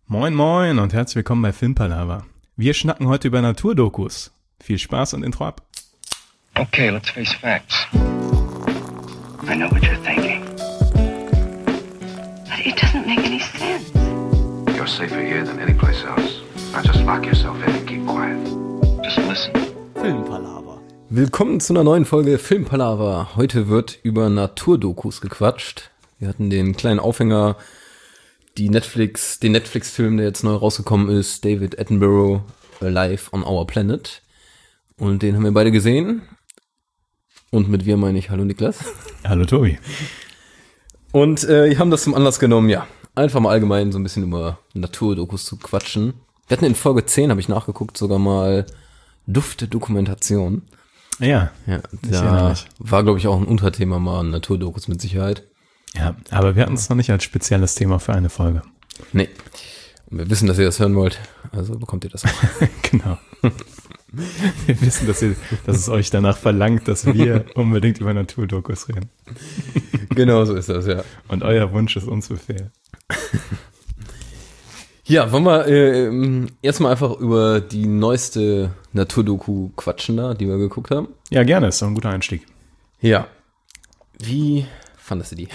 Moin moin und herzlich willkommen bei Filmpalava. Wir schnacken heute über Naturdokus. Viel Spaß und Intro ab. Okay, let's face facts. I know what you're thinking. But it doesn't make any sense. You're safer here than any place else. Now just lock yourself in and keep quiet. Just listen. Filmpalava. Willkommen zu einer neuen Folge Filmpalava. Heute wird über Naturdokus gequatscht. Wir hatten den kleinen Aufhänger, den Netflix-Film, der jetzt neu rausgekommen ist, David Attenborough, Alive on Our Planet. Und den haben wir beide gesehen. Und mit wir meine ich, hallo Niklas. Hallo Tobi. Und wir haben das zum Anlass genommen, ja, einfach mal allgemein so ein bisschen über Naturdokus zu quatschen. Wir hatten in Folge 10, habe ich nachgeguckt, sogar mal Duftdokumentation. Ja, da war, glaube ich, auch ein Unterthema mal Naturdokus mit Sicherheit. Ja, aber wir hatten es noch nicht als spezielles Thema für eine Folge. Nee. Und wir wissen, dass ihr das hören wollt, also bekommt ihr das auch. Genau. Wir wissen, dass es euch danach verlangt, dass wir unbedingt über Naturdokus reden. Genau so ist das, ja. Und euer Wunsch ist uns Befehl. Ja, wollen wir erstmal einfach über die neueste Naturdoku quatschen da, die wir geguckt haben? Ja, gerne, ist doch ein guter Einstieg. Ja. Wie fandest du die?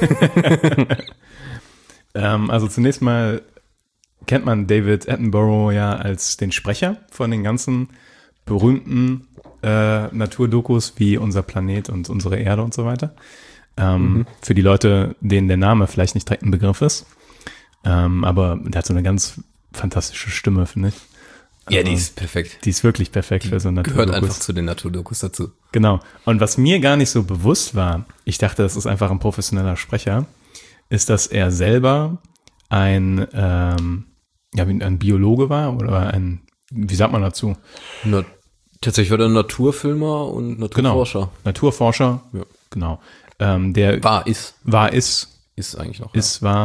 Also zunächst mal kennt man David Attenborough ja als den Sprecher von den ganzen berühmten Naturdokus wie Unser Planet und Unsere Erde und so weiter. Für die Leute, denen der Name vielleicht nicht direkt ein Begriff ist. Aber der hat so eine ganz fantastische Stimme, finde ich. Ja, die ist perfekt. Die ist wirklich perfekt für so Naturdokus. Gehört einfach zu den Naturdokus dazu. Genau. Und was mir gar nicht so bewusst war, ich dachte, das ist einfach ein professioneller Sprecher, ist, dass er selber ein Biologe war oder wie sagt man dazu? Tatsächlich war er Naturfilmer und Naturforscher. Genau. Naturforscher, ja. Genau. Der ist eigentlich noch.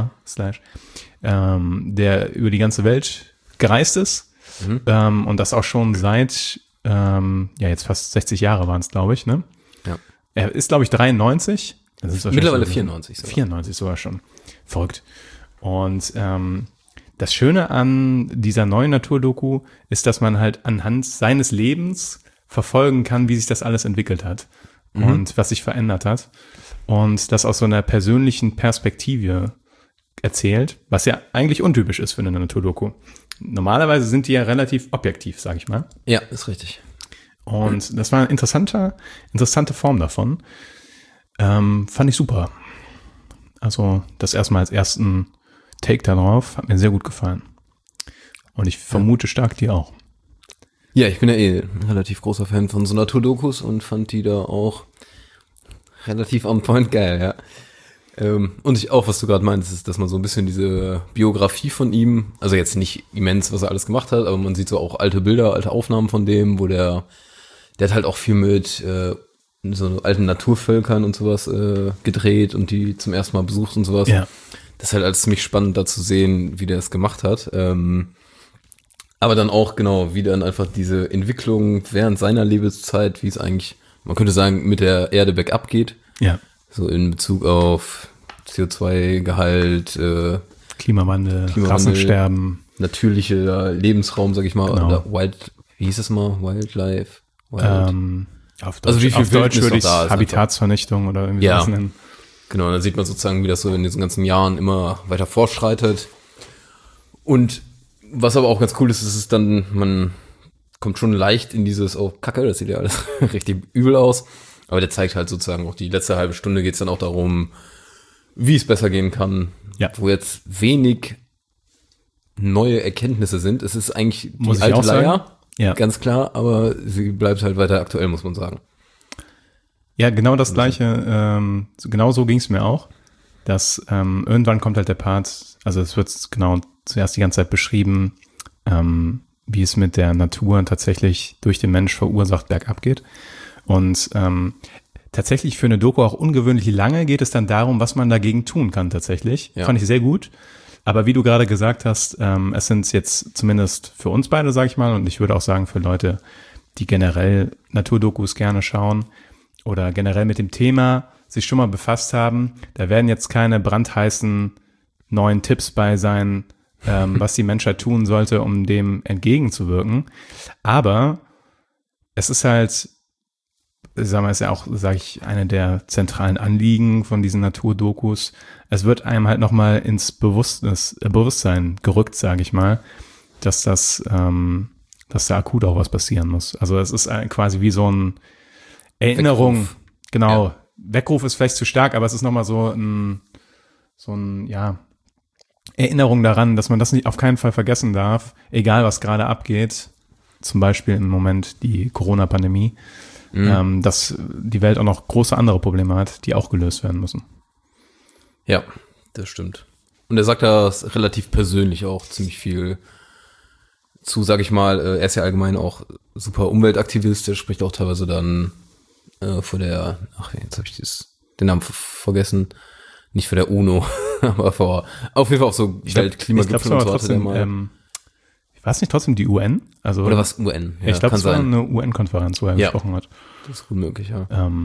Der über die ganze Welt gereist ist. Und das auch schon seit, jetzt fast 60 Jahre waren es, glaube ich, ne? Ja. Er ist, glaube ich, 93. Das ist mittlerweile 94 sogar. 94 sogar schon. Verrückt. Und das Schöne an dieser neuen Naturdoku ist, dass man halt anhand seines Lebens verfolgen kann, wie sich das alles entwickelt hat und was sich verändert hat. Und das aus so einer persönlichen Perspektive erzählt, was ja eigentlich untypisch ist für eine Naturdoku. Normalerweise sind die ja relativ objektiv, sage ich mal. Ja, ist richtig. Und das war eine interessante Form davon. Fand ich super. Also das erstmal als ersten Take darauf hat mir sehr gut gefallen. Und ich vermute stark die auch. Ja, ich bin ja ein relativ großer Fan von so Naturdokus und fand die da auch relativ on point geil, ja. Und ich auch, was du gerade meinst, ist, dass man so ein bisschen diese Biografie von ihm, also jetzt nicht immens, was er alles gemacht hat, aber man sieht so auch alte Bilder, alte Aufnahmen von dem, wo der hat halt auch viel mit so alten Naturvölkern und sowas gedreht und die zum ersten Mal besucht und sowas. Ja. Das ist halt alles ziemlich spannend, da zu sehen, wie der es gemacht hat. Aber dann auch, genau, wie dann einfach diese Entwicklung während seiner Lebenszeit, wie es eigentlich, man könnte sagen, mit der Erde bergab geht. Ja. So in Bezug auf CO2-Gehalt, Klimawandel, Rassensterben. Natürlicher Lebensraum, sag ich mal. Genau. Oder wie hieß es mal? Wildlife? Auf Deutsch, also wie viel auf Deutsch Wildnis würde ich da ist Habitatsvernichtung oder irgendwie Ja. sowas nennen. Genau, und dann sieht man sozusagen, wie das so in diesen ganzen Jahren immer weiter fortschreitet. Und was aber auch ganz cool ist, ist dann, man kommt schon leicht in dieses, oh Kacke, das sieht ja alles richtig übel aus. Aber der zeigt halt sozusagen auch die letzte halbe Stunde geht's dann auch darum, wie es besser gehen kann. Ja. Wo jetzt wenig neue Erkenntnisse sind. Es ist eigentlich Muss die ich auch alte sagen. Leier, Ja. ganz klar, aber sie bleibt halt weiter aktuell, muss man sagen. Ja, genau das Gleiche. Genau so ging es mir auch. Dass irgendwann kommt halt der Part, also es wird genau zuerst die ganze Zeit beschrieben, wie es mit der Natur tatsächlich durch den Mensch verursacht bergab geht. Und tatsächlich für eine Doku auch ungewöhnlich lange geht es dann darum, was man dagegen tun kann tatsächlich. Ja. Fand ich sehr gut. Aber wie du gerade gesagt hast, es sind jetzt zumindest für uns beide, sag ich mal, und ich würde auch sagen für Leute, die generell Naturdokus gerne schauen oder generell mit dem Thema sich schon mal befasst haben, da werden jetzt keine brandheißen neuen Tipps bei sein, was die Menschheit tun sollte, um dem entgegenzuwirken. Aber es ist halt, sagen wir, ist ja auch, sage ich, eine der zentralen Anliegen von diesen Naturdokus. Es wird einem halt nochmal ins Bewusstsein gerückt, sage ich mal, dass dass da akut auch was passieren muss. Also es ist quasi wie so ein Erinnerung, Weckruf. genau. Ja. Weckruf ist vielleicht zu stark, aber es ist nochmal so ein Erinnerung daran, dass man das nicht auf keinen Fall vergessen darf, egal was gerade abgeht, zum Beispiel im Moment die Corona-Pandemie, dass die Welt auch noch große andere Probleme hat, die auch gelöst werden müssen. Ja, das stimmt. Und er sagt da relativ persönlich auch ziemlich viel zu, sag ich mal, er ist ja allgemein auch super Umweltaktivist, der spricht auch teilweise dann vor der, jetzt habe ich den Namen vergessen, nicht vor der UNO, aber auf jeden Fall auf so Weltklimagipfeln und so hatte der mal. War es nicht trotzdem die UN? Also, oder was UN? Ja, ich glaube, es war sein. eine UN-Konferenz, wo er gesprochen hat. Das ist gut möglich, ja.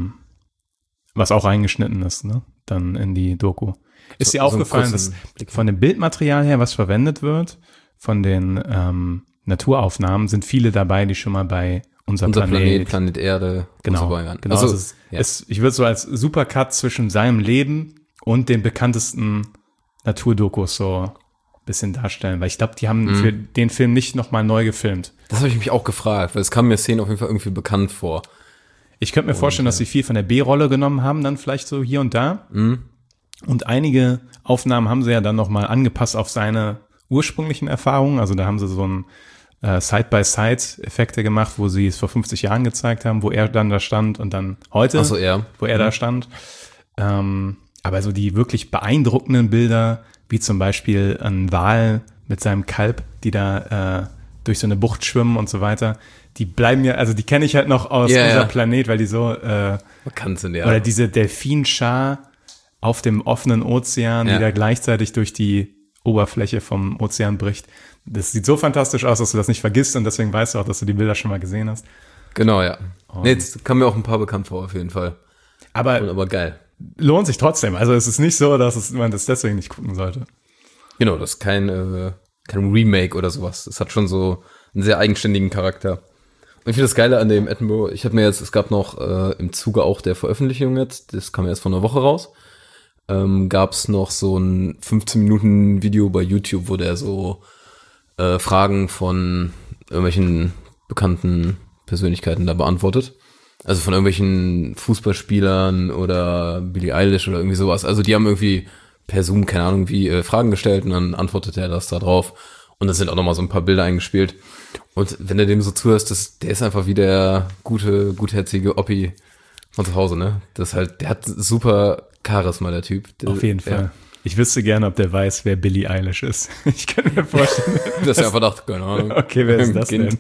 Was auch reingeschnitten ist, ne? Dann in die Doku. Ist dir so aufgefallen, dass von dem Bildmaterial her, was verwendet wird, von den Naturaufnahmen, sind viele dabei, die schon mal bei Unser Planet Erde genau, und so weiter. Genau, Also, ich würde so als Supercut zwischen seinem Leben und den bekanntesten Naturdokus so ein bisschen darstellen, weil ich glaube, die haben für den Film nicht nochmal neu gefilmt. Das habe ich mich auch gefragt, weil es kam mir Szenen auf jeden Fall irgendwie bekannt vor. Ich könnte mir vorstellen, dass sie viel von der B-Rolle genommen haben, dann vielleicht so hier und da. Und einige Aufnahmen haben sie ja dann nochmal angepasst auf seine ursprünglichen Erfahrungen. Also da haben sie so ein Side-by-Side-Effekte gemacht, wo sie es vor 50 Jahren gezeigt haben, wo er dann da stand und dann heute, wo er da stand. Aber so die wirklich beeindruckenden Bilder, wie zum Beispiel ein Wal mit seinem Kalb, die da durch so eine Bucht schwimmen und so weiter, die bleiben ja, also die kenne ich halt noch aus Unser Planet, weil die so bekannt sind, ja. Oder diese Delfinschar auf dem offenen Ozean, die da gleichzeitig durch die Oberfläche vom Ozean bricht. Das sieht so fantastisch aus, dass du das nicht vergisst und deswegen weißt du auch, dass du die Bilder schon mal gesehen hast. Genau, ja. Nee, jetzt kam mir auch ein paar bekannt vor, auf jeden Fall. Aber geil. Lohnt sich trotzdem. Also es ist nicht so, dass man das deswegen nicht gucken sollte. Genau, das ist kein Remake oder sowas. Es hat schon so einen sehr eigenständigen Charakter. Und ich finde das Geile an dem Attenborough, es gab noch im Zuge auch der Veröffentlichung jetzt, das kam erst vor einer Woche raus, gab es noch so ein 15-Minuten-Video bei YouTube, wo der so Fragen von irgendwelchen bekannten Persönlichkeiten da beantwortet. Also von irgendwelchen Fußballspielern oder Billie Eilish oder irgendwie sowas. Also die haben irgendwie per Zoom, keine Ahnung wie, Fragen gestellt und dann antwortet er das da drauf. Und dann sind auch nochmal so ein paar Bilder eingespielt. Und wenn du dem so zuhörst, der ist einfach wie der gutherzige Oppi von zu Hause, ne? Das ist halt, der hat super Charisma, der Typ. Auf jeden Fall. Ich wüsste gerne, ob der weiß, wer Billie Eilish ist. Ich kann mir vorstellen. Das ist ja Verdacht, keine Ahnung. Okay, wer ist das denn?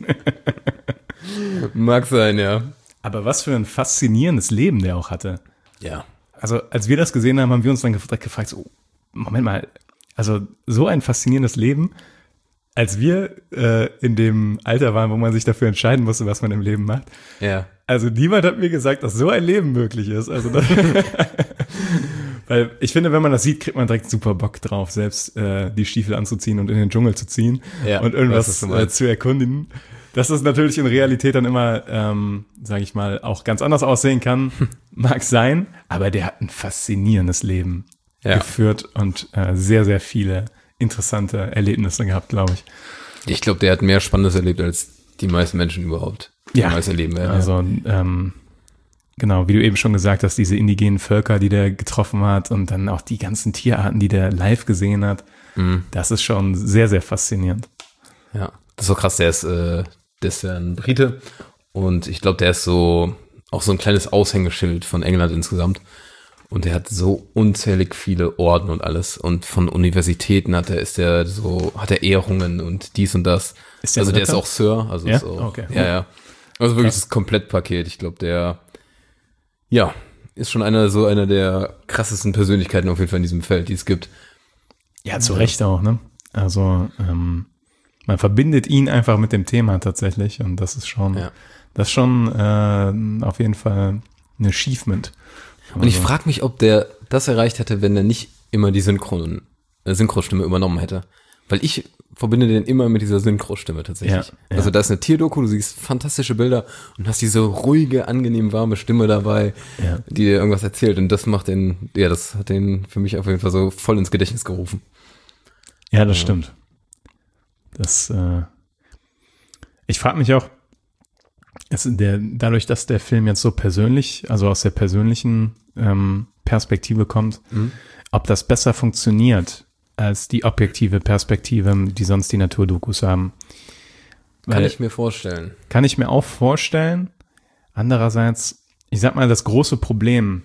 Mag sein, ja. Aber was für ein faszinierendes Leben der auch hatte. Ja. Also als wir das gesehen haben, haben wir uns dann gefragt, so, Moment mal, also so ein faszinierendes Leben, als wir in dem Alter waren, wo man sich dafür entscheiden musste, was man im Leben macht. Ja. Also niemand hat mir gesagt, dass so ein Leben möglich ist. Also weil ich finde, wenn man das sieht, kriegt man direkt super Bock drauf, selbst die Stiefel anzuziehen und in den Dschungel zu ziehen und irgendwas zu erkundigen. Dass das natürlich in Realität dann immer, sage ich mal, auch ganz anders aussehen kann, mag sein. Aber der hat ein faszinierendes Leben geführt und sehr, sehr viele interessante Erlebnisse gehabt, glaube ich. Ich glaube, der hat mehr Spannendes erlebt als die meisten Menschen überhaupt. Jemals erleben werden. Also genau, wie du eben schon gesagt hast, diese indigenen Völker, die der getroffen hat und dann auch die ganzen Tierarten, die der live gesehen hat, das ist schon sehr, sehr faszinierend. Ja, das ist so krass, der ist ja ein Brite und ich glaube, der ist so auch so ein kleines Aushängeschild von England insgesamt und der hat so unzählig viele Orden und alles und von Universitäten hat er Ehrungen und dies und das. Ist der also der ist auch Sir, also ja? ist auch, okay. ja. Also wirklich das Komplettpaket. Ich glaube, der ist schon einer der krassesten Persönlichkeiten auf jeden Fall in diesem Feld, die es gibt. Ja, zu Recht auch, ne? Also man verbindet ihn einfach mit dem Thema tatsächlich und das ist schon auf jeden Fall ein Achievement. Und ich frage mich, ob der das erreicht hätte, wenn er nicht immer die Synchronstimme übernommen hätte. Weil ich verbinde den immer mit dieser Synchro-Stimme tatsächlich. Ja. Also da ist eine Tierdoku, du siehst fantastische Bilder und hast diese ruhige, angenehm warme Stimme dabei, die dir irgendwas erzählt. Und das macht das hat den für mich auf jeden Fall so voll ins Gedächtnis gerufen. Ja, das stimmt. Ich frage mich auch, dadurch, dass der Film jetzt so persönlich, also aus der persönlichen Perspektive kommt, ob das besser funktioniert als die objektive Perspektive, die sonst die Naturdokus haben. Kann ich mir vorstellen. Kann ich mir auch vorstellen. Andererseits, ich sag mal, das große Problem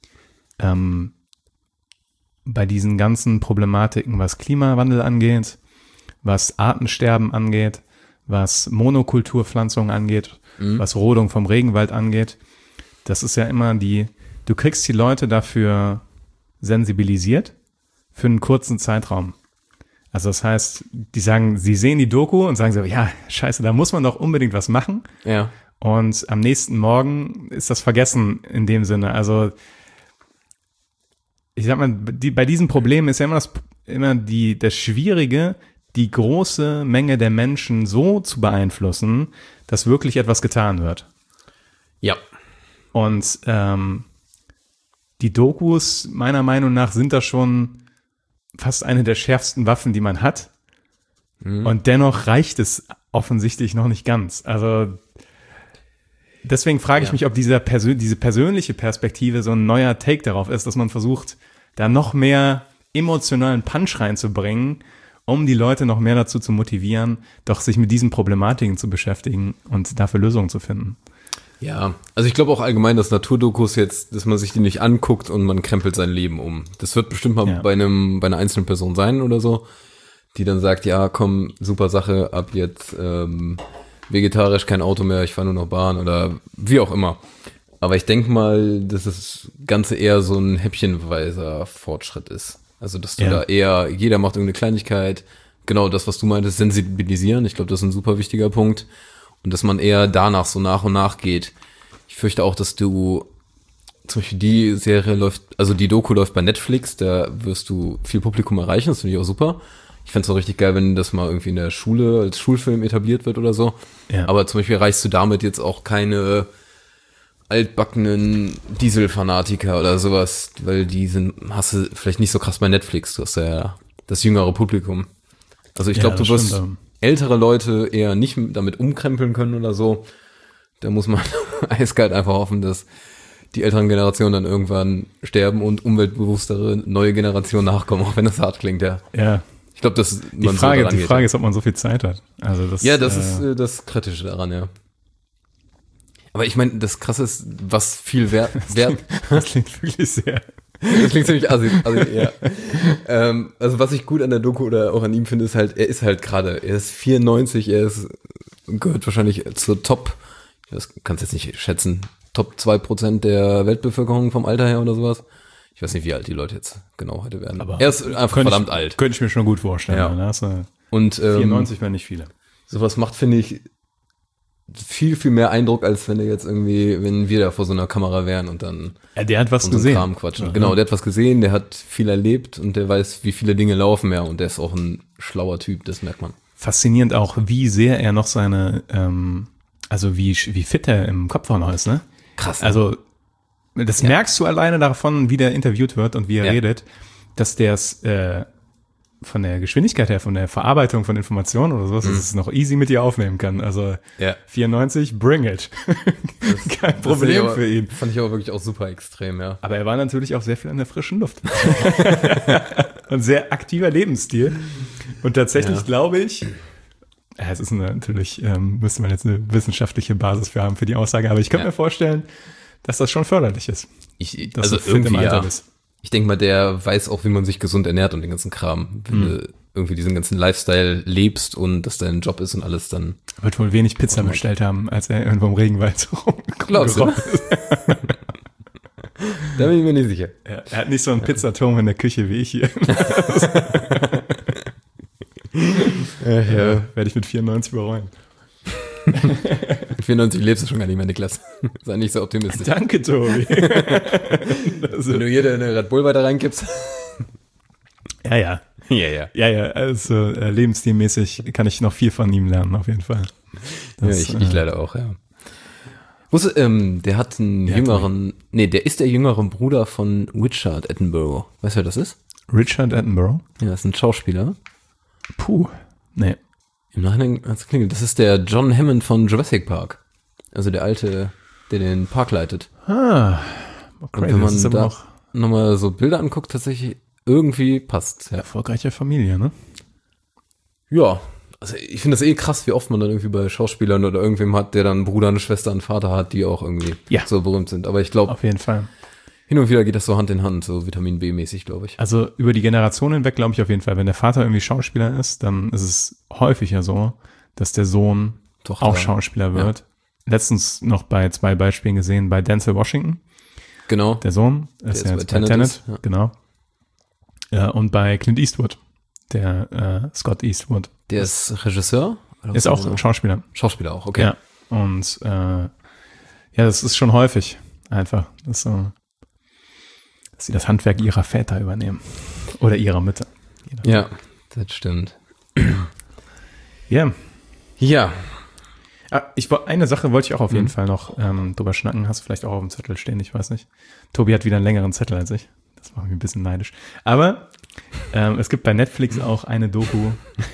bei diesen ganzen Problematiken, was Klimawandel angeht, was Artensterben angeht, was Monokulturpflanzung angeht, was Rodung vom Regenwald angeht, das ist ja immer du kriegst die Leute dafür sensibilisiert für einen kurzen Zeitraum. Also das heißt, sie sehen die Doku und sagen so, ja, scheiße, da muss man doch unbedingt was machen. Ja. Und am nächsten Morgen ist das vergessen in dem Sinne. Also ich sag mal, bei diesen Problemen ist ja immer das Schwierige, die große Menge der Menschen so zu beeinflussen, dass wirklich etwas getan wird. Ja. Und die Dokus, meiner Meinung nach, sind da schon fast eine der schärfsten Waffen, die man hat. Und dennoch reicht es offensichtlich noch nicht ganz. Also deswegen frage ich mich, ob diese persönliche Perspektive so ein neuer Take darauf ist, dass man versucht, da noch mehr emotionalen Punch reinzubringen, um die Leute noch mehr dazu zu motivieren, doch sich mit diesen Problematiken zu beschäftigen und dafür Lösungen zu finden. Ja, also ich glaube auch allgemein, dass Naturdokus jetzt, dass man sich die nicht anguckt und man krempelt sein Leben um. Das wird bestimmt mal bei einer einzelnen Person sein oder so, die dann sagt, ja, komm, super Sache, ab jetzt vegetarisch, kein Auto mehr, ich fahre nur noch Bahn oder wie auch immer. Aber ich denke mal, dass das Ganze eher so ein häppchenweiser Fortschritt ist. Also, dass du da eher, jeder macht irgendeine Kleinigkeit, genau das, was du meintest, sensibilisieren. Ich glaube, das ist ein super wichtiger Punkt. Und dass man eher danach so nach und nach geht. Ich fürchte auch, dass du, zum Beispiel die Serie läuft, also die Doku läuft bei Netflix, da wirst du viel Publikum erreichen, das finde ich auch super. Ich fände es auch richtig geil, wenn das mal irgendwie in der Schule als Schulfilm etabliert wird oder so. Ja. Aber zum Beispiel erreichst du damit jetzt auch keine altbackenen Dieselfanatiker oder sowas, weil hast du vielleicht nicht so krass bei Netflix, du hast ja das jüngere Publikum. Also ich glaube, du wirst ältere Leute eher nicht damit umkrempeln können oder so. Da muss man eiskalt einfach hoffen, dass die älteren Generationen dann irgendwann sterben und umweltbewusstere neue Generationen nachkommen, auch wenn das hart klingt, ja. Ja. Ich glaube, dass die Frage ist, ob man so viel Zeit hat. Also das ist das Kritische daran, ja. Aber ich meine, das Krasse ist, was viel Wert. Das klingt wirklich sehr. Das klingt ziemlich assi, ja. Also was ich gut an der Doku oder auch an ihm finde, ist halt, er ist 94, gehört wahrscheinlich zur Top, ich kann es jetzt nicht schätzen, Top 2% der Weltbevölkerung vom Alter her oder sowas. Ich weiß nicht, wie alt die Leute jetzt genau heute werden. Aber er ist einfach verdammt alt. Könnte ich mir schon gut vorstellen. Ja. Und 94 wären nicht viele. Sowas macht, finde ich, viel, viel mehr Eindruck, als wenn wir da vor so einer Kamera wären und dann der hat was gesehen. Kram quatschen. Ja. Genau, der hat was gesehen, der hat viel erlebt und der weiß, wie viele Dinge laufen, ja, und der ist auch ein schlauer Typ, das merkt man. Faszinierend auch, wie sehr er noch seine, also wie fit er im Kopf auch noch ist, ne? Krass. Also, das merkst du alleine davon, wie der interviewt wird und wie er redet, dass der es von der Geschwindigkeit her, von der Verarbeitung von Informationen oder sowas, dass es noch easy mit dir aufnehmen kann. Also 94, bring it. Kein Problem für ihn. Fand ich aber wirklich auch super extrem, ja. Aber er war natürlich auch sehr viel an der frischen Luft. Und sehr aktiver Lebensstil. Und tatsächlich glaube ich, es ist natürlich, müsste man jetzt eine wissenschaftliche Basis für haben für die Aussage, aber ich könnte mir vorstellen, dass das schon förderlich ist. Dass du fit im Alter bist. Ich denke mal, der weiß auch, wie man sich gesund ernährt und den ganzen Kram. Wenn du irgendwie diesen ganzen Lifestyle lebst und das dein Job ist und alles, dann... Er wird wohl wenig Pizza bestellt haben, als er irgendwo im Regenwald rumgerobbt ist. Da bin ich mir nicht sicher. Ja, er hat nicht so einen Pizzaturm in der Küche wie ich hier. Werde ich mit 94 bereuen. Mit 94 lebst du schon gar nicht mehr, Niklas. Sei nicht so optimistisch. Danke, Tobi. Wenn du hier eine Red Bull weiter reinkippst. Ja. Ja. Ja, also lebensstilmäßig kann ich noch viel von ihm lernen, auf jeden Fall. Das, ich leider auch, ja. Der hat einen der ist der jüngere Bruder von Richard Attenborough. Weißt du, wer das ist? Richard Attenborough? Ja, das ist ein Schauspieler. Puh, nee. Im Nachhinein hat's geklingelt. Das ist der John Hammond von Jurassic Park. Also der alte, der den Park leitet. Okay, und wenn man das ist aber da auch nochmal so Bilder anguckt, tatsächlich irgendwie passt. Ja. erfolgreiche Familie, ne? Ja, also ich finde das krass, wie oft man dann irgendwie bei Schauspielern oder irgendwem hat, der dann einen Bruder, eine Schwester, einen Vater hat, die auch irgendwie so berühmt sind. Aber ich glaube, Auf jeden Fall. hin und wieder geht das so Hand in Hand, so Vitamin B-mäßig, glaube ich. Also über die Generation hinweg glaube ich auf jeden Fall, wenn der Vater irgendwie Schauspieler ist, dann ist es häufiger so, dass der Sohn auch Schauspieler wird. Ja. Letztens noch bei 2 Beispielen gesehen, bei Denzel Washington. Genau. Der Sohn ist ja jetzt bei Tenet. Ja. Genau. Ja, und bei Clint Eastwood, der Scott Eastwood. Der ist Regisseur? Oder ist auch Schauspieler. Schauspieler auch, okay. Ja, und das ist schon häufig einfach, dass sie das Handwerk ihrer Väter übernehmen. Oder ihrer Mütter. Ja, das stimmt. Ja. Ja. Eine Sache wollte ich auch auf jeden Fall noch drüber schnacken. Hast du vielleicht auch auf dem Zettel stehen, ich weiß nicht. Tobi hat wieder einen längeren Zettel als ich. Das macht mich ein bisschen neidisch. Aber es gibt bei Netflix auch eine Doku.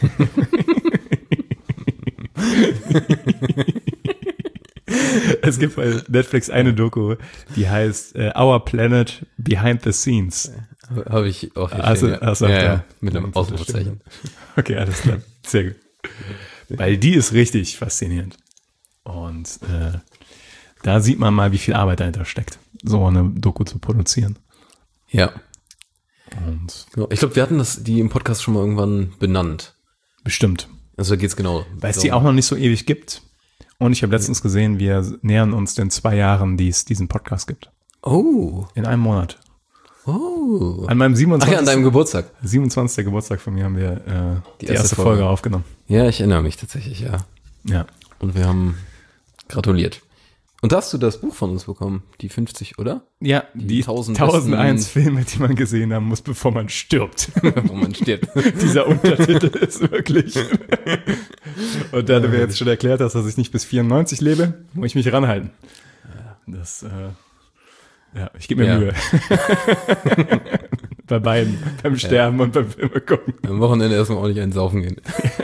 Es gibt bei Netflix eine Doku, die heißt Our Planet Behind the Scenes. Habe ich auch gesehen. Ja, mit einem Ausrufezeichen. Okay, alles klar. Sehr gut. Weil die ist richtig faszinierend. Und da sieht man mal, wie viel Arbeit dahinter steckt, so eine Doku zu produzieren. Ja. Und ich glaube, wir hatten die im Podcast schon mal irgendwann benannt. Bestimmt. Also da geht's genau. Weil es die auch noch nicht so ewig gibt. Und ich habe letztens gesehen, wir nähern uns den 2 Jahren, die es diesen Podcast gibt. Oh. In einem Monat. Oh. An meinem 27. an deinem Geburtstag. 27. Geburtstag von mir haben wir die erste Folge aufgenommen. Ja, ich erinnere mich tatsächlich, ja. Ja. Und wir haben gratuliert. Und da hast du das Buch von uns bekommen, die 50, oder? Ja, die 1001 Filme, die man gesehen haben muss, bevor man stirbt. Bevor man stirbt. Dieser Untertitel ist wirklich. Und da du mir jetzt schon erklärt hast, dass ich nicht bis 94 lebe, muss ich mich ranhalten. Das, ich gebe mir Mühe. Bei beiden, beim Sterben und beim Filme gucken. Am Wochenende erstmal ordentlich einen saufen gehen.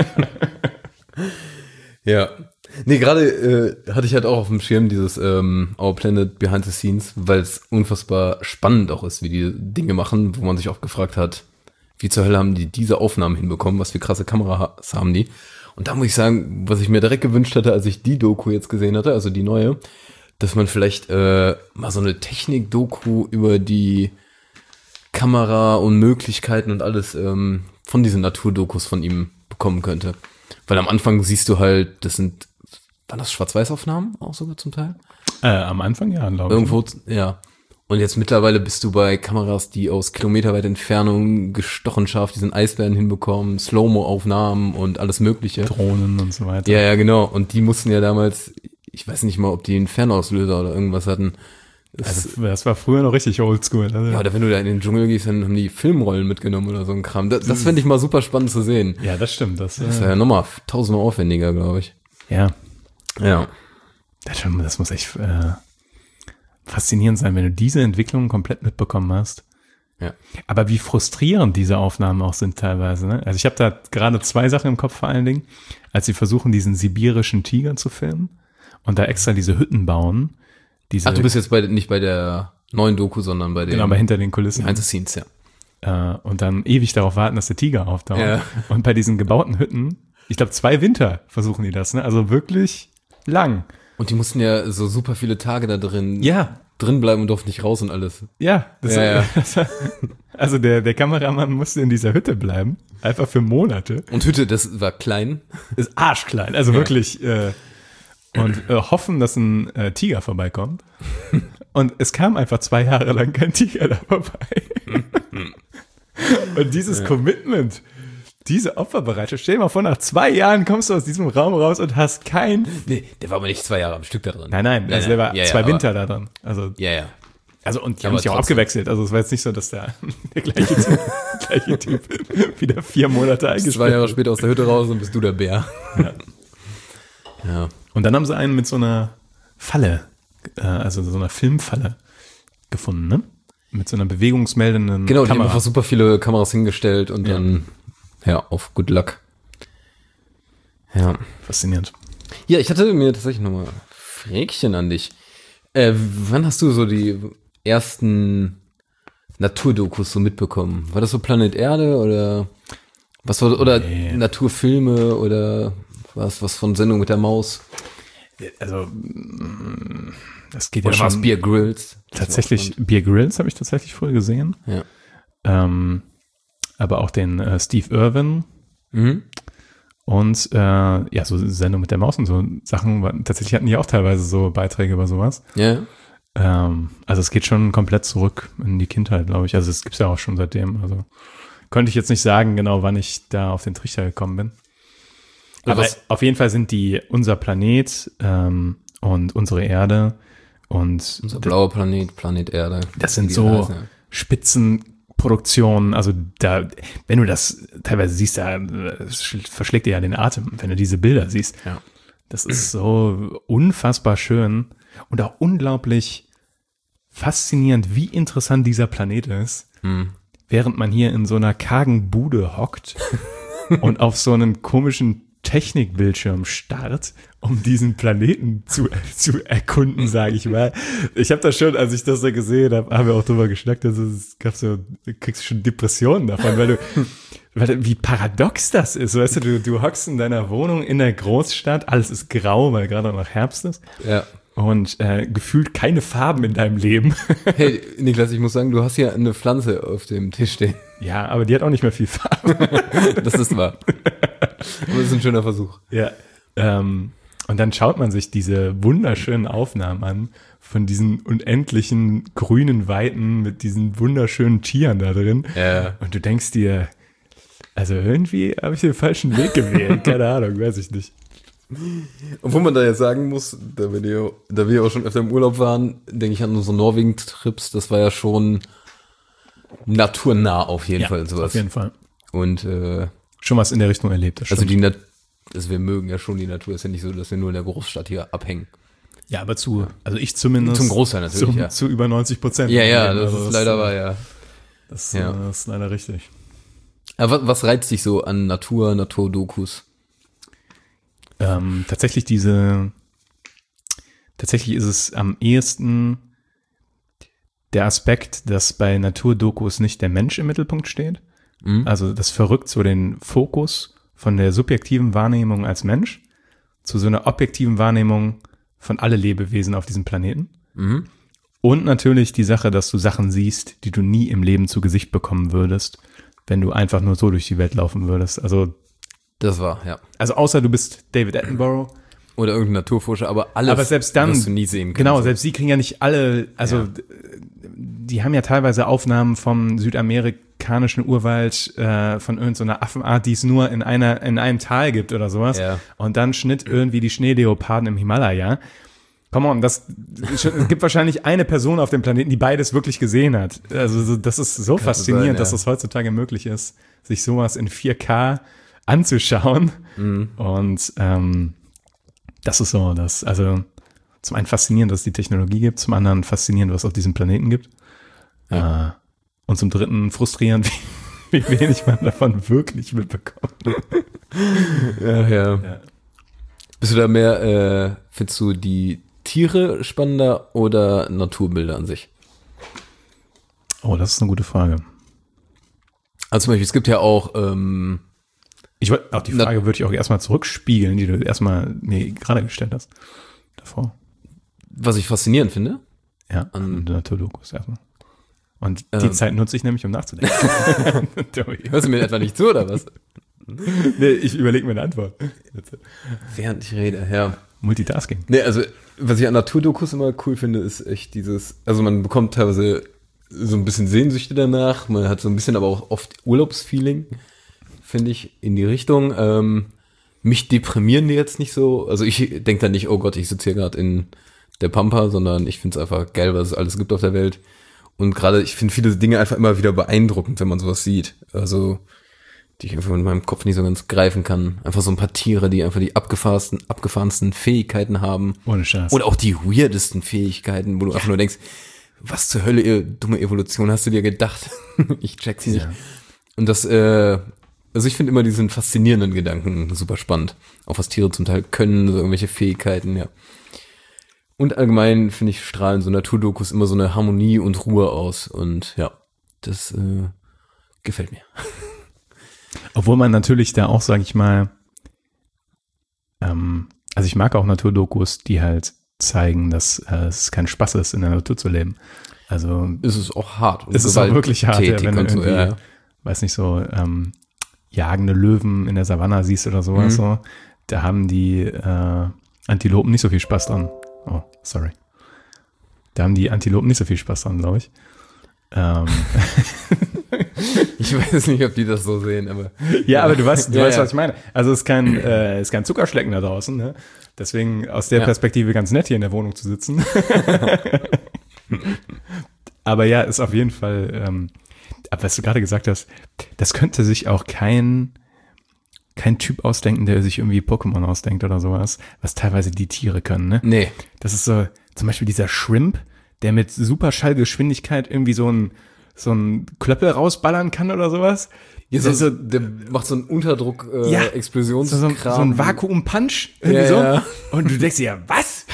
Ja. Nee, gerade hatte ich halt auch auf dem Schirm dieses Our Planet Behind the Scenes, weil es unfassbar spannend auch ist, wie die Dinge machen, wo man sich auch gefragt hat, wie zur Hölle haben die diese Aufnahmen hinbekommen, was für krasse Kameras haben die. Und da muss ich sagen, was ich mir direkt gewünscht hatte, als ich die Doku jetzt gesehen hatte, also die neue, dass man vielleicht mal so eine Technik-Doku über die Kamera und Möglichkeiten und alles von diesen Naturdokus von ihm bekommen könnte. Weil am Anfang siehst du halt, waren das Schwarz-Weiß-Aufnahmen auch sogar zum Teil? Am Anfang ja, glaube ich. Irgendwo, ja. Und jetzt mittlerweile bist du bei Kameras, die aus kilometerweiter Entfernung gestochen scharf diesen Eisbären hinbekommen, Slow-Mo-Aufnahmen und alles mögliche. Drohnen und so weiter. Ja, genau. Und die mussten ja damals, ich weiß nicht mal, ob die einen Fernauslöser oder irgendwas hatten. Das war früher noch richtig oldschool. Also. Ja, oder wenn du da in den Dschungel gehst, dann haben die Filmrollen mitgenommen oder so ein Kram. Das fände ich mal super spannend zu sehen. Ja, das stimmt. Das ist ja nochmal 1000-mal aufwendiger, glaube ich. Ja. Ja. Das muss echt faszinierend sein, wenn du diese Entwicklung komplett mitbekommen hast. Ja. Aber wie frustrierend diese Aufnahmen auch sind teilweise. Ne? Also ich habe da gerade 2 Sachen im Kopf vor allen Dingen, als sie versuchen, diesen sibirischen Tiger zu filmen und da extra diese Hütten bauen. Ach, du bist jetzt nicht bei der neuen Doku, sondern bei den... Genau, aber hinter den Kulissen. Behind the Scenes, ja. Und dann ewig darauf warten, dass der Tiger auftaucht. Ja. Und bei diesen gebauten Hütten, ich glaube 2 Winter versuchen die das, ne? Also wirklich lang. Und die mussten ja so super viele Tage da drin bleiben und durften nicht raus und alles. Ja. Also der Kameramann musste in dieser Hütte bleiben, einfach für Monate. Und Hütte, das war klein? Ist arschklein, also wirklich. Und hoffen, dass ein Tiger vorbeikommt. Und es kam einfach 2 Jahre lang kein Tiger da vorbei. Und dieses Commitment, diese Opferbereitschaft, stell dir mal vor, nach 2 Jahren kommst du aus diesem Raum raus und hast kein... Nee, der war aber nicht 2 Jahre am Stück da drin. Nein, also der war 2 Winter da drin. Also, ja. Also und die Aber haben sich auch trotzdem. abgewechselt. Also es war jetzt nicht so, dass der gleiche Typ wieder 4 Monate 2 eingesperrt Jahre wird. später aus der Hütte raus und bist du der Bär. Ja. Und dann haben sie einen mit so einer Falle, also so einer Filmfalle gefunden, ne? Mit so einer bewegungsmeldenden Genau, die haben Kamera. einfach super viele Kameras hingestellt und dann, auf Good Luck. Ja. Faszinierend. Ja, ich hatte mir tatsächlich nochmal Fräkchen an dich. Wann hast du so die ersten Naturdokus so mitbekommen? War das so Planet Erde oder was war, oder Naturfilme oder was von Sendung mit der Maus? Also das geht Oder ja war es schon. Bear Grylls? Tatsächlich, Bear Grylls habe ich tatsächlich früher gesehen. Ja. Aber auch den Steve Irwin Mhm. und so Sendung mit der Maus und so Sachen. Tatsächlich hatten die auch teilweise so Beiträge über sowas. Ja. Also es geht schon komplett zurück in die Kindheit, glaube ich. Also es gibt's ja auch schon seitdem. Also könnte ich jetzt nicht sagen, genau wann ich da auf den Trichter gekommen bin. Aber auf jeden Fall sind die unser Planet und unsere Erde und Unser blauer Planet, Planet Erde. das sind Wie die so heißen, ja. Spitzenproduktionen. Also da, wenn du das teilweise siehst, da verschlägt dir ja den Atem, wenn du diese Bilder siehst. Ja. Das ist so unfassbar schön und auch unglaublich faszinierend, wie interessant dieser Planet ist, während man hier in so einer kargen Bude hockt und auf so einen komischen Technikbildschirm starrt, um diesen Planeten zu erkunden, sage ich mal. Ich habe das schon, als ich das da gesehen habe, haben wir auch drüber geschnackt, also es gab so, du kriegst schon Depressionen davon, weil wie paradox das ist. Weißt du hockst in deiner Wohnung in der Großstadt, alles ist grau, weil gerade noch Herbst ist. Ja. Und gefühlt keine Farben in deinem Leben. Hey, Niklas, ich muss sagen, du hast hier eine Pflanze auf dem Tisch stehen. Ja, aber die hat auch nicht mehr viel Farbe. Das ist wahr. Aber es ist ein schöner Versuch. Ja. Und dann schaut man sich diese wunderschönen Aufnahmen an von diesen unendlichen grünen Weiten mit diesen wunderschönen Tieren da drin. Ja. Und du denkst dir, also irgendwie habe ich den falschen Weg gewählt. Keine Ahnung, weiß ich nicht. Obwohl man da jetzt sagen muss, da wir auch schon öfter im Urlaub waren, denke ich an unsere Norwegen-Trips, das war ja schon naturnah auf jeden Fall sowas. Auf jeden Fall. Und Schon was in der Richtung erlebt. Das also stimmt. also wir mögen ja schon die Natur, ist ja nicht so, dass wir nur in der Großstadt hier abhängen. Ja, aber also ich zumindest. Zum Großteil natürlich, ja. Zu über 90%. Ja, das Also ist leider wahr, ja. Das Ja. ist leider richtig. Aber was reizt dich so an Naturdokus? Tatsächlich ist es am ehesten der Aspekt, dass bei Naturdokus nicht der Mensch im Mittelpunkt steht. Also das verrückt so den Fokus von der subjektiven Wahrnehmung als Mensch zu so einer objektiven Wahrnehmung von alle Lebewesen auf diesem Planeten. Und natürlich die Sache, dass du Sachen siehst, die du nie im Leben zu Gesicht bekommen würdest, wenn du einfach nur so durch die Welt laufen würdest. Also Das war, ja. außer du bist David Attenborough. Oder irgendein Naturforscher, aber alles Aber selbst dann, wirst du nie sehen können. genau, So. selbst sie kriegen ja nicht alle, also die haben ja teilweise Aufnahmen vom südamerikanischen Urwald von irgendeiner Affenart, die es nur in einem Tal gibt oder sowas. Ja. Und dann Schnitt irgendwie die Schneeleoparden im Himalaya. Come on, es gibt wahrscheinlich eine Person auf dem Planeten, die beides wirklich gesehen hat. Also das ist so faszinierend, sein, ja. dass es heutzutage möglich ist, sich sowas in 4K anzuschauen. Und das ist so, also zum einen faszinierend, dass es die Technologie gibt, zum anderen faszinierend, was es auf diesem Planeten gibt. Und zum dritten frustrierend, wie wenig man davon wirklich mitbekommt. Ja. Bist du da mehr, findest du die Tiere spannender oder Naturbilder an sich? Oh, das ist eine gute Frage. Also zum Beispiel, es gibt ja auch, Ich wollte auch die Frage würde ich auch erstmal zurückspiegeln, die du erstmal mir gerade gestellt hast. Davor. was ich faszinierend finde. Ja, an Naturdokus erstmal. Und die Zeit nutze ich nämlich, um nachzudenken. Hörst du mir etwa nicht zu, oder was? Nee, ich überlege mir eine Antwort. Während ich rede, ja. Multitasking. Nee, also, was ich an Naturdokus immer cool finde, ist echt dieses, also man bekommt teilweise so ein bisschen Sehnsüchte danach, man hat so ein bisschen aber auch oft Urlaubsfeeling, finde ich, in die Richtung. Mich deprimieren die jetzt nicht so, also ich denke da nicht, oh Gott, ich sitze hier gerade in der Pamper, sondern ich finde es einfach geil, was es alles gibt auf der Welt. Und gerade, ich finde viele Dinge einfach immer wieder beeindruckend, wenn man sowas sieht. Also, die ich einfach in meinem Kopf nicht so ganz greifen kann. Einfach so ein paar Tiere, die einfach die abgefahrensten Fähigkeiten haben. Ohne Scheiß. Oder auch die weirdesten Fähigkeiten, wo du einfach nur denkst, was zur Hölle, ihr dumme Evolution hast du dir gedacht? Ich check's nicht. Ja. Und das, also ich finde immer diesen faszinierenden Gedanken super spannend. Auch was Tiere zum Teil können, so irgendwelche Fähigkeiten, ja. Und allgemein, finde ich, strahlen so Naturdokus immer so eine Harmonie und Ruhe aus. Und ja, das gefällt mir. Obwohl man natürlich da auch, sag ich mal, also ich mag auch Naturdokus, die halt zeigen, dass es kein Spaß ist, in der Natur zu leben. Also Es ist auch hart. Und es ist auch wirklich hart, ja, wenn du und so, irgendwie, ja. weiß nicht, so jagende Löwen in der Savanne siehst oder sowas, so, da haben die Antilopen nicht so viel Spaß dran. Oh, sorry. Da haben die Antilopen nicht so viel Spaß dran, glaube ich. Ich weiß nicht, ob die das so sehen, aber. Ja, aber du weißt, Ja. was ich meine. Also es ist kein Zuckerschlecken da draußen, ne? Deswegen aus der Ja. Perspektive ganz nett, hier in der Wohnung zu sitzen. Aber ja, ist auf jeden Fall, aber was du gerade gesagt hast, das könnte sich auch kein Typ ausdenken, der sich irgendwie Pokémon ausdenkt oder sowas, was teilweise die Tiere können, ne? Nee. Das ist so, zum Beispiel dieser Shrimp, der mit Superschallgeschwindigkeit irgendwie so ein Klöppel rausballern kann oder sowas. Ja, Der so, der macht so einen Unterdruck, Ja. Explosionskram. so ein Vakuum-Punch irgendwie Ja, so. ja. Und du denkst dir, ja, was?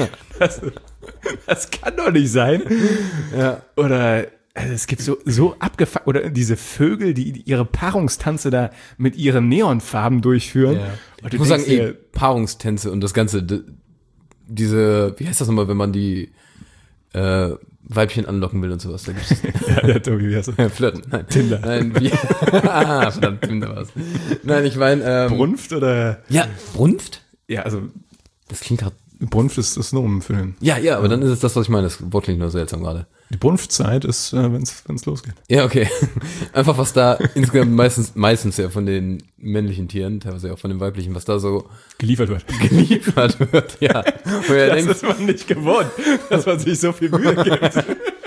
das kann doch nicht sein. Ja. Oder also es gibt so abgefuckt, oder diese Vögel, die ihre Paarungstanze da mit ihren Neonfarben durchführen. Ja. Und Ich du muss sagen, denkst dir, Paarungstänze und das Ganze, diese, wie heißt das nochmal, wenn man die Weibchen anlocken will und sowas, da gibt's ja, der Tobi, wie heißt das? Flirten, nein. Tinder. Nein, wie, verdammt, Tinder war's. Nein, ich meine, Brunft oder? ja, Brunft? Ja, also Das klingt gerade, Brunft ist das Nomen für den. ja, aber dann ist es das, was ich meine, das Wort klingt nur seltsam gerade. Die Brunftzeit ist, wenn's losgeht. Ja, okay. Einfach was da insgesamt meistens ja von den männlichen Tieren, teilweise auch von den weiblichen, was da so Geliefert wird. geliefert wird, ja. Wo er Das denkt, ist man nicht gewohnt, dass man sich so viel Mühe gibt.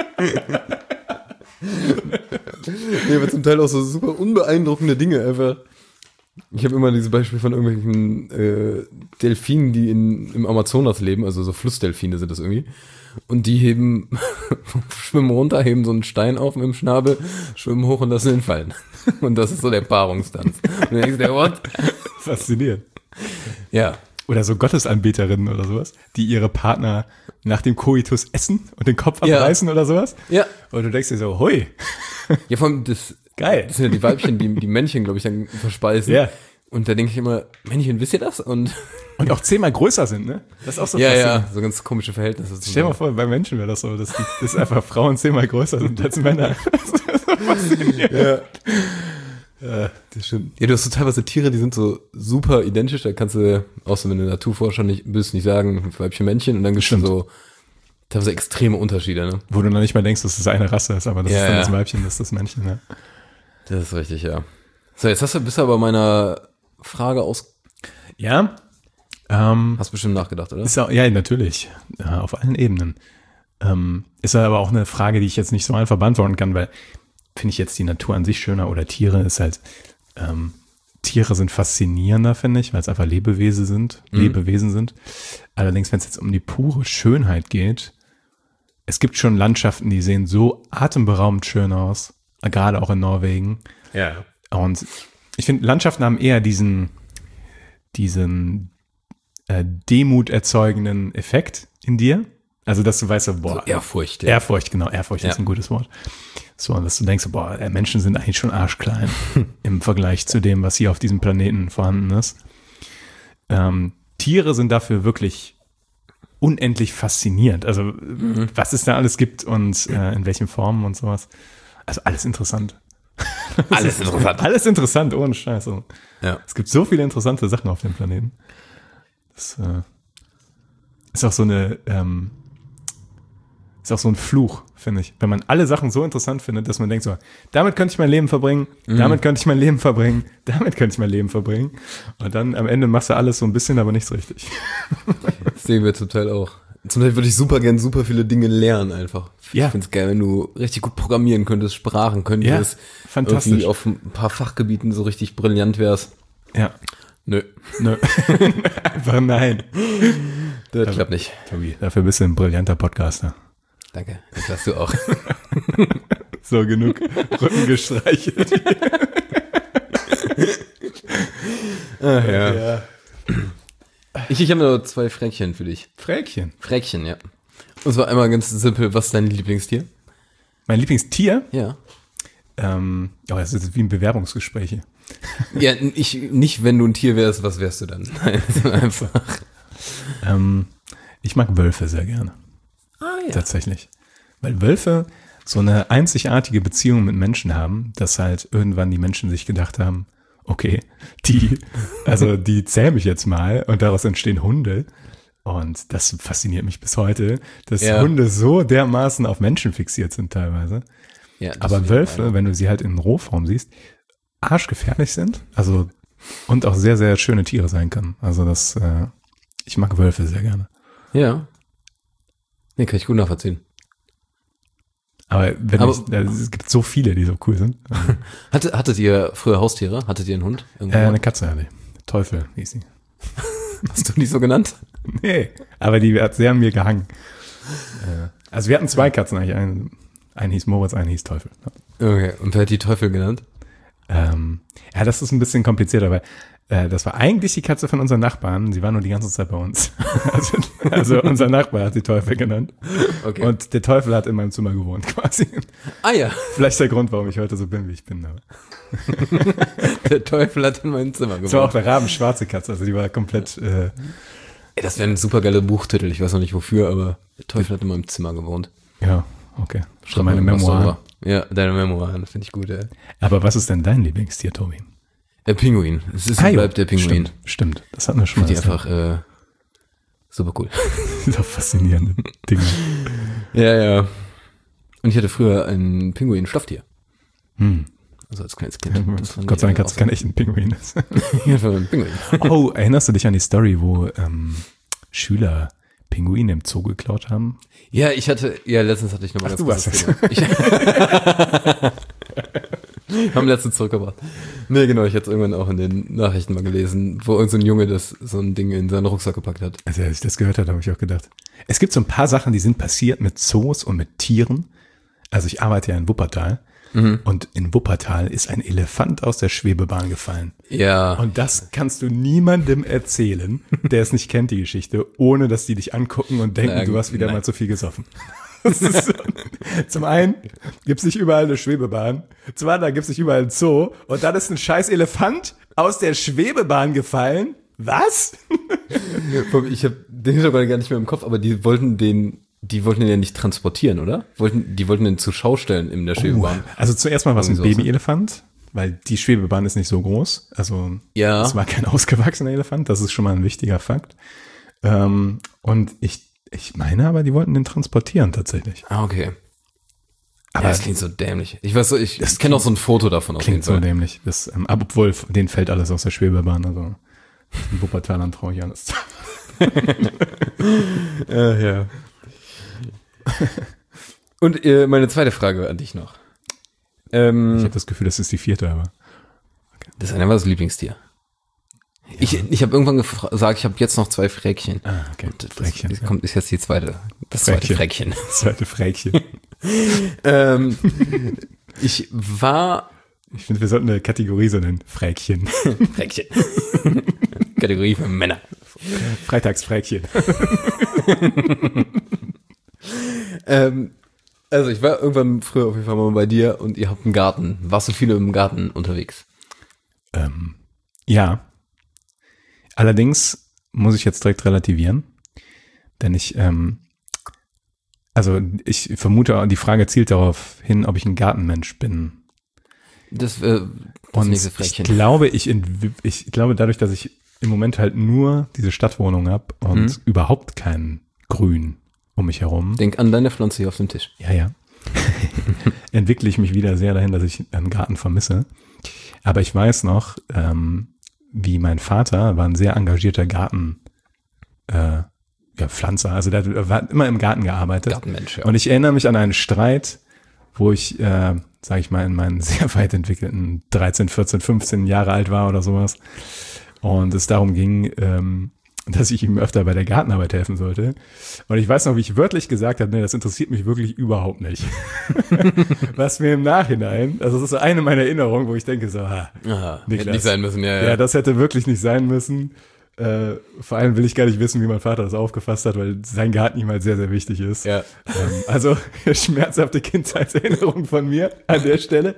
nee, aber zum Teil auch so super unbeeindruckende Dinge einfach. Ich habe immer dieses Beispiel von irgendwelchen Delfinen, die im Amazonas leben, also so Flussdelfine sind das irgendwie. Und die schwimmen runter, heben so einen Stein auf mit dem Schnabel, schwimmen hoch und lassen ihn fallen. Und das ist so der Paarungstanz. Und du denkst dir, what? Faszinierend. Ja. Oder so Gottesanbeterinnen oder sowas, die ihre Partner nach dem Koitus essen und den Kopf Ja. abreißen oder sowas. Ja. Und du denkst dir so, hui, Ja, vor allem das geil. sind ja die Weibchen, die Männchen, glaube ich, dann verspeisen. Ja. Und da denke ich immer, Männchen, wisst ihr das? Und Und auch 10-mal größer sind, ne? Das ist auch so ja, faszinierend. so ganz komische Verhältnisse. Stell dir mal vor, bei Menschen wäre das so, dass einfach Frauen 10-mal größer sind als Männer. Das ist so faszinierend. Ja. Ja, das stimmt. Ja, du hast so teilweise Tiere, die sind so super identisch, da kannst du, außer wenn du Naturforscher nicht sagen, Weibchen, Männchen, und dann gibt es so teilweise extreme Unterschiede, ne? Wo du noch nicht mal denkst, dass das eine Rasse ist, aber das Ja, ist dann ja. das Weibchen, das ist das Männchen, ja. Das ist richtig, ja. So, jetzt bist du aber meiner Frage Ja, hast bestimmt nachgedacht, oder? ist auch, ja, natürlich. Ja, auf allen Ebenen. Ist aber auch eine Frage, die ich jetzt nicht so einfach beantworten kann, weil finde ich jetzt die Natur an sich schöner oder Tiere ist halt, Tiere sind faszinierender, finde ich, weil es einfach Lebewesen sind. Allerdings, wenn es jetzt um die pure Schönheit geht, es gibt schon Landschaften, die sehen so atemberaubend schön aus, gerade auch in Norwegen. Ja. Und ich finde, Landschaften haben eher diesen Demut erzeugenden Effekt in dir. Also, dass du weißt, so, boah, So Ehrfurcht, ja. Ehrfurcht, genau, Ehrfurcht ist ein gutes Wort. So, und dass du denkst, boah, Menschen sind eigentlich schon arschklein im Vergleich zu dem, was hier auf diesem Planeten vorhanden ist. Tiere sind dafür wirklich unendlich faszinierend. Also, was es da alles gibt und in welchen Formen und sowas. Also, alles interessant. Alles interessant. Alles interessant, ohne Scheiße. Ja. Es gibt so viele interessante Sachen auf dem Planeten. Das ist auch so ein Fluch, finde ich. Wenn man alle Sachen so interessant findet, dass man denkt so, damit könnte ich mein Leben verbringen, damit könnte ich mein Leben verbringen, damit könnte ich mein Leben verbringen. Und dann am Ende machst du alles so ein bisschen, aber nichts richtig. Das sehen wir zum Teil auch. Zum Teil würde ich super gern super viele Dinge lernen einfach. Ja. Ich finde es geil, wenn du richtig gut programmieren könntest, Sprachen könntest. fantastisch. Irgendwie auf ein paar Fachgebieten so richtig brillant wärst. Ja. Nö, Einfach nein. das klappt nicht. Tobi, dafür bist du ein brillanter Podcaster. Danke, das hast du auch. So, genug Rücken gestreichelt. Ja. Ich habe nur 2 Fräkchen für dich. Fräkchen. Fräkchen, ja. Und zwar einmal ganz simpel, was ist dein Lieblingstier? Mein Lieblingstier? Ja. Das ist wie ein Bewerbungsgespräch hier. Ja, nicht wenn du ein Tier wärst, was wärst du dann? Nein, einfach. Ich mag Wölfe sehr gerne. Ja. Tatsächlich. Weil Wölfe so eine einzigartige Beziehung mit Menschen haben, dass halt irgendwann die Menschen sich gedacht haben, okay, die zähme ich jetzt mal und daraus entstehen Hunde. Und das fasziniert mich bis heute, dass Hunde so dermaßen auf Menschen fixiert sind teilweise. Ja, das Aber Wölfe, wenn du sie halt in Rohform siehst, arschgefährlich sind, also und auch sehr, sehr schöne Tiere sein können. Also ich mag Wölfe sehr gerne. Ja. Nee, kann ich gut nachvollziehen. Aber es gibt so viele, die so cool sind. Hattet ihr früher Haustiere? Hattet ihr einen Hund? Eine Katze hatte ich. Teufel hieß sie. Hast du die so genannt? Nee, aber die hat sehr an mir gehangen. Also wir hatten 2 Katzen eigentlich. Einen hieß Moritz, einen hieß Teufel. Okay, und wer hat die Teufel genannt? Das ist ein bisschen komplizierter, weil das war eigentlich die Katze von unseren Nachbarn. Sie war nur die ganze Zeit bei uns. Also unser Nachbar hat sie Teufel genannt. Okay. Und der Teufel hat in meinem Zimmer gewohnt quasi. Ah ja. Vielleicht der Grund, warum ich heute so bin, wie ich bin. Aber. Der Teufel hat in meinem Zimmer gewohnt. Das war auch eine rabenschwarze Katze, also die war komplett... Das wäre ein supergeiler Buchtitel, ich weiß noch nicht wofür, aber der Teufel hat in meinem Zimmer gewohnt. Ja, okay. Schreib meine Memoiren. Ja, deine Memoiren, das finde ich gut, ey. Aber was ist denn dein Lieblingstier, Tobi? Der Pinguin. Es ist und bleibt der Pinguin. Stimmt. Das hatten wir schon mal. Die einfach super cool. Diese faszinierende Dinge. Ja. Und ich hatte früher ein Pinguin-Stofftier. Also als kleines Kind. Gott sei Dank hat es kein echten Pinguin. Ja, ein Pinguin. Oh, erinnerst du dich an die Story, wo Schüler Pinguine im Zoo geklaut haben? Ja, letztens hatte ich nochmal Ach, du warst das. Haben letztens zurückgebracht. Nee, genau, ich hatte es irgendwann auch in den Nachrichten mal gelesen, wo irgend so ein Junge so ein Ding in seinen Rucksack gepackt hat. Also als ich das gehört habe, habe ich auch gedacht. Es gibt so ein paar Sachen, die sind passiert mit Zoos und mit Tieren. Also ich arbeite ja in Wuppertal. Und in Wuppertal ist ein Elefant aus der Schwebebahn gefallen. Ja. Und das kannst du niemandem erzählen, der es nicht kennt, die Geschichte, ohne dass die dich angucken und denken, du hast wieder mal zu viel gesoffen. Zum einen gibt's nicht überall eine Schwebebahn, zum anderen gibt's nicht überall einen Zoo und dann ist ein scheiß Elefant aus der Schwebebahn gefallen. Was? Ich habe den Hintergrund gar nicht mehr im Kopf, aber die wollten den ja nicht transportieren, oder? Die wollten den zur Schau stellen in der Schwebebahn. Also zuerst mal war es ein Babyelefant, weil die Schwebebahn ist nicht so groß. Also es war kein ausgewachsener Elefant, das ist schon mal ein wichtiger Fakt. Und ich meine aber, die wollten den transportieren tatsächlich. Ah, okay. Aber das klingt so dämlich. Ich weiß so, ich kenne auch so ein Foto davon auf jeden Fall. Klingt so dämlich. Obwohl, denen fällt alles aus der Schwebebahn, also in Wuppertalern traue ich alles. Ja. Und meine zweite Frage an dich noch. Ich habe das Gefühl, das ist die 4. aber. Okay. Das eine war das Lieblingstier. Ja. Ich habe irgendwann gesagt, ich habe jetzt noch 2 Fräkchen. Ah, okay. Fräkchen. Ist jetzt die zweite. Das zweite Fräkchen. Das zweite Fräkchen. Ich finde, wir sollten eine Kategorie so nennen. Fräkchen. Fräkchen. Kategorie für Männer. Freitagsfräkchen. Also ich war irgendwann früher auf jeden Fall mal bei dir und ihr habt einen Garten. Warst du viel im Garten unterwegs? Ja. Allerdings muss ich jetzt direkt relativieren, denn ich vermute, die Frage zielt darauf hin, ob ich ein Gartenmensch bin. Das nächste Fräkchen. Ich glaube, dadurch, dass ich im Moment halt nur diese Stadtwohnung habe und überhaupt kein Grün um mich herum. Denk an deine Pflanze hier auf dem Tisch. Ja. Entwickle ich mich wieder sehr dahin, dass ich einen Garten vermisse. Aber ich weiß noch, wie mein Vater war ein sehr engagierter Pflanzer, also der war immer im Garten gearbeitet. Gartenmensch, ja. Und ich erinnere mich an einen Streit, wo ich, sage ich mal, in meinen sehr weit entwickelten 13, 14, 15 Jahre alt war oder sowas. Und es darum ging, dass ich ihm öfter bei der Gartenarbeit helfen sollte. Und ich weiß noch, wie ich wörtlich gesagt habe, nee, das interessiert mich wirklich überhaupt nicht. Was mir im Nachhinein, also das ist so eine meiner Erinnerungen, wo ich denke so, Hätte Niklas, nicht sein müssen, ja, das hätte wirklich nicht sein müssen. Vor allem will ich gar nicht wissen, wie mein Vater das aufgefasst hat, weil sein Garten ihm halt sehr, sehr wichtig ist. Ja. Also schmerzhafte Kindheitserinnerung von mir an der Stelle.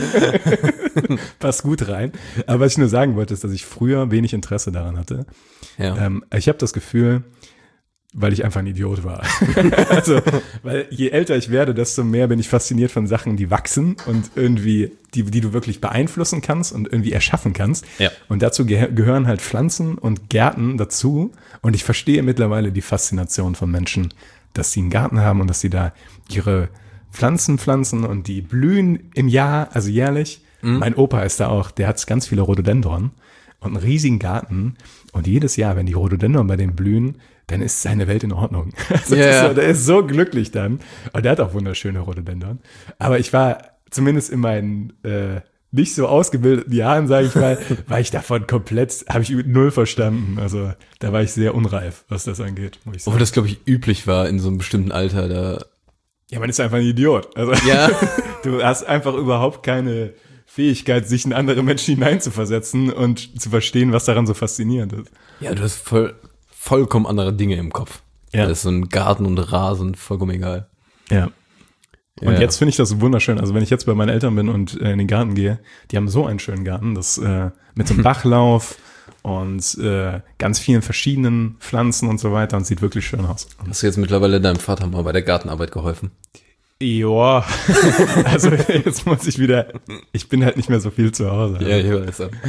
Passt gut rein. Aber was ich nur sagen wollte, ist, dass ich früher wenig Interesse daran hatte. Ja. Ich habe das Gefühl, weil ich einfach ein Idiot war. Also, weil je älter ich werde, desto mehr bin ich fasziniert von Sachen, die wachsen und irgendwie, die du wirklich beeinflussen kannst und irgendwie erschaffen kannst. Ja. Und dazu gehören halt Pflanzen und Gärten dazu. Und ich verstehe mittlerweile die Faszination von Menschen, dass sie einen Garten haben und dass sie da ihre Pflanzen pflanzen und die blühen im Jahr, also jährlich. Mein Opa ist da auch, der hat ganz viele Rhododendron und einen riesigen Garten. Und jedes Jahr, wenn die Rhododendron bei dem blühen, dann ist seine Welt in Ordnung. Also der ist so glücklich dann. Und der hat auch wunderschöne Rhododendron. Aber ich war zumindest in meinen nicht so ausgebildeten Jahren, sage ich mal, war ich davon komplett, habe ich null verstanden. Also da war ich sehr unreif, was das angeht, muss ich sagen. Obwohl das, glaube ich, üblich war in so einem bestimmten Alter. Da Ja, man ist einfach ein Idiot. Also Ja. du hast einfach überhaupt keine Fähigkeit, sich in andere Menschen hineinzuversetzen und zu verstehen, was daran so faszinierend ist. Ja, du hast vollkommen andere Dinge im Kopf. Ja. Das ist so ein Garten und Rasen, vollkommen egal. Ja. Und Ja. jetzt finde ich das wunderschön. Also wenn ich jetzt bei meinen Eltern bin und in den Garten gehe, die haben so einen schönen Garten, das mit so einem Bachlauf und ganz vielen verschiedenen Pflanzen und so weiter und sieht wirklich schön aus. Hast du jetzt mittlerweile deinem Vater mal bei der Gartenarbeit geholfen? Ja, also jetzt muss ich ich bin halt nicht mehr so viel zu Hause. Ja, ich weiß auch.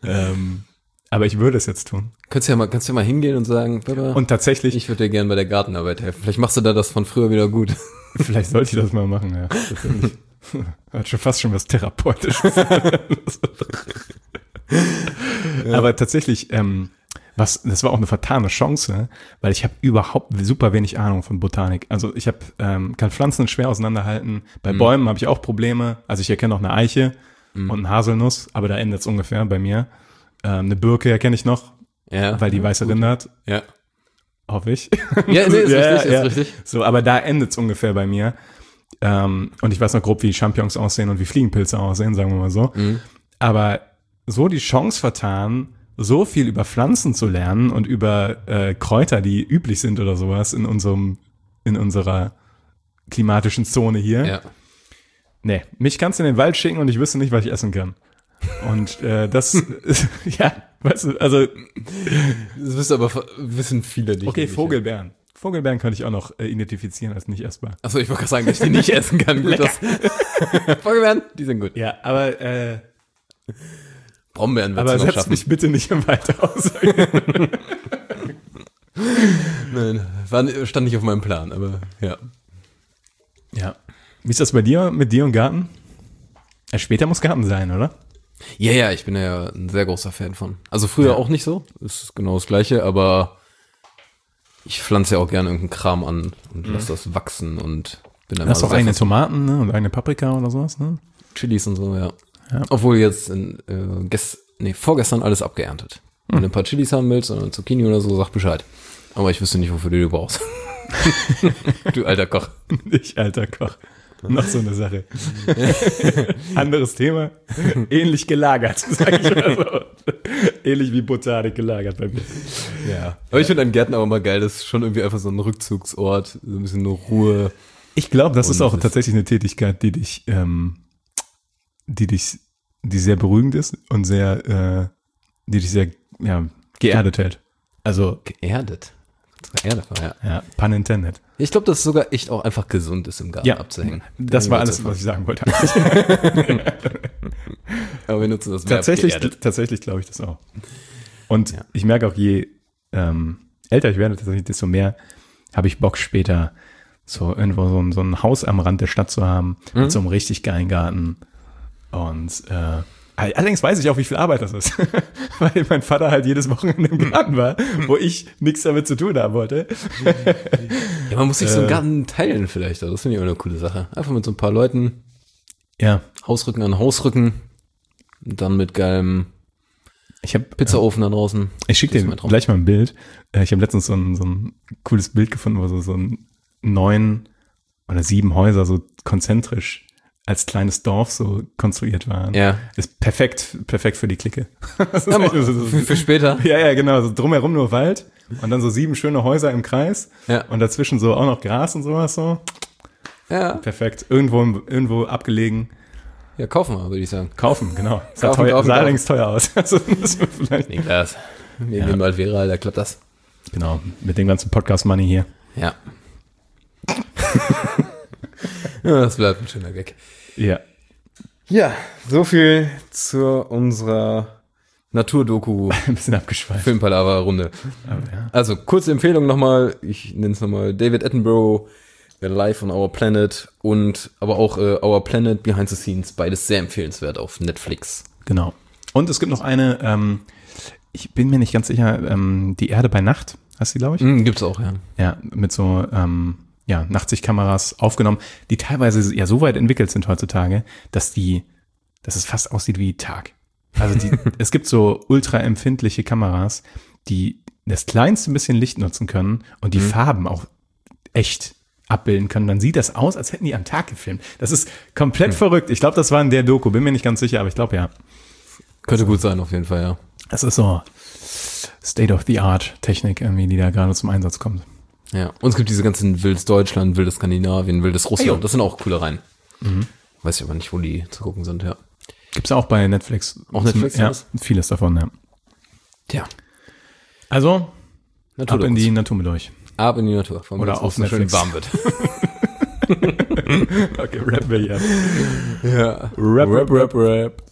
Aber ich würde es jetzt tun. Kannst du ja mal hingehen und sagen, Papa, Und tatsächlich, ich würde dir gerne bei der Gartenarbeit helfen. Vielleicht machst du da das von früher wieder gut. vielleicht sollte ich das mal machen, ja. Tatsächlich. Hat schon fast schon was Therapeutisches. Aber tatsächlich, das war auch eine vertane Chance, weil ich habe überhaupt super wenig Ahnung von Botanik. Also ich kann Pflanzen schwer auseinanderhalten. Bei Bäumen habe ich auch Probleme. Also ich erkenne auch eine Eiche und eine Haselnuss, aber da endet es ungefähr bei mir. Eine Birke erkenne ich noch, Ja. weil die weiße Rinde hat. Ja. Hoffe ich. Ja, nee, ist Ja, richtig, ja. ist richtig. So, aber da endet es ungefähr bei mir. Und ich weiß noch grob, wie Champignons aussehen und wie Fliegenpilze aussehen, sagen wir mal so. Aber so die Chance vertan, so viel über Pflanzen zu lernen und über Kräuter, die üblich sind oder sowas in unserer klimatischen Zone hier. Ja. Nee, mich kannst du in den Wald schicken und ich wüsste nicht, was ich essen kann. Und das, ja, weißt du, also Das wissen viele nicht. okay, Vogelbeeren. Vogelbeeren könnte ich auch noch identifizieren als nicht essbar. Achso, ich wollte gerade sagen, dass ich die nicht essen kann. Gut, das Vogelbeeren, die sind gut. Ja, aber Brombeeren wird es noch setz schaffen. mich bitte nicht im Wald aus. Nein, stand nicht auf meinem Plan, aber ja. Ja. Wie ist das bei dir, mit dir und Garten? Später muss Garten sein, oder? Ja, ich bin ja ein sehr großer Fan von. Also früher auch nicht so, ist genau das Gleiche, aber ich pflanze ja auch gerne irgendeinen Kram an und lasse das wachsen und bin dann Du hast auch sehr eigene fast- Tomaten, ne? Und eigene Paprika oder sowas, ne? Chilis und so, ja. Ja. Obwohl jetzt vorgestern alles abgeerntet. Wenn du ein paar Chilis haben willst oder eine Zucchini oder so, sag Bescheid. Aber ich wüsste nicht, wofür du die brauchst. Du alter Koch. Ich, alter Koch. Noch so eine Sache. Anderes Thema. Ähnlich gelagert, sag ich mal so. Ähnlich wie Botanik gelagert bei mir. Ja. Aber ich finde an Gärten auch immer geil, das ist schon irgendwie einfach so ein Rückzugsort, so ein bisschen nur Ruhe. Ich glaube, das ist Und auch das- tatsächlich eine Tätigkeit, die sehr beruhigend ist und die dich sehr geerdet hält. Also, Geerdet. Geerdet war, ja. ja, pun intended. Ich glaube, dass es sogar echt auch einfach gesund ist, im Garten Ja, abzuhängen. das war alles, was ich sagen wollte. Aber wir nutzen das Verb geerdet. Tatsächlich glaube ich das auch. Und Ja. ich merke auch, je älter ich werde, tatsächlich, desto mehr habe ich Bock später, so irgendwo so ein Haus am Rand der Stadt zu haben, mit so einem richtig geilen Garten und Allerdings weiß ich auch, wie viel Arbeit das ist. Weil mein Vater halt jedes Wochenende im Garten war, wo ich nichts damit zu tun haben wollte. Ja, man muss sich so einen Garten teilen vielleicht. Das finde ich auch eine coole Sache. Einfach mit so ein paar Leuten. Ja. Hausrücken an Hausrücken. Und dann mit geilem Pizzaofen da draußen. Ich schicke dir gleich mal ein Bild. Ich habe letztens so ein cooles Bild gefunden, wo so 9 oder 7 Häuser so konzentrisch als kleines Dorf so konstruiert waren. Ja. Ist perfekt für die Clique. Das ist Ja, echt so für später. Ja, genau. So drumherum nur Wald und dann so 7 schöne Häuser im Kreis. Ja. Und dazwischen so auch noch Gras und sowas so. Ja. Perfekt. Irgendwo abgelegen. Ja, kaufen wir, würde ich sagen. Kaufen, genau. Kaufen. Sah allerdings teuer aus. Also müssen wir vielleicht nicht. Niklas, wir nehmen bald viral, da klappt das. Genau, mit dem ganzen Podcast-Money hier. Ja. Ja, das bleibt ein schöner Gag. Ja. Ja, so viel zu unserer Naturdoku Ein bisschen abgeschweift. Filmpalava-Runde. Aber ja. Also, kurze Empfehlung nochmal, ich nenne es nochmal David Attenborough, Life on Our Planet und aber auch Our Planet Behind the Scenes, beides sehr empfehlenswert auf Netflix. Genau. Und es gibt noch eine, ich bin mir nicht ganz sicher, Die Erde bei Nacht, heißt die, glaube ich? Gibt's auch, ja. Ja, mit so Nachtsichtkameras aufgenommen, die teilweise ja so weit entwickelt sind heutzutage, dass es fast aussieht wie Tag. Also es gibt so ultra empfindliche Kameras, die das kleinste bisschen Licht nutzen können und die Farben auch echt abbilden können. Dann sieht das aus, als hätten die am Tag gefilmt. Das ist komplett verrückt. Ich glaube, das war in der Doku. Bin mir nicht ganz sicher, aber ich glaube, ja. Könnte gut sein, auf jeden Fall, ja. Das ist so State-of-the-Art-Technik irgendwie, die da gerade zum Einsatz kommt. Ja, und es gibt diese ganzen wildes Deutschland, wildes Skandinavien, wildes Russland. Ah, jo. Das sind auch coole Rein. Weiß ich aber nicht, wo die zu gucken sind, ja. Gibt's auch bei Netflix. Auch Netflix? Ja, vieles davon, ja. Tja. Also, Naturdokus. ab in die Natur mit euch. Ab in die Natur. Vor allem, Oder wenn's auf so schön Netflix. warm wird. Okay, rappen wir hier. Ja. Rap.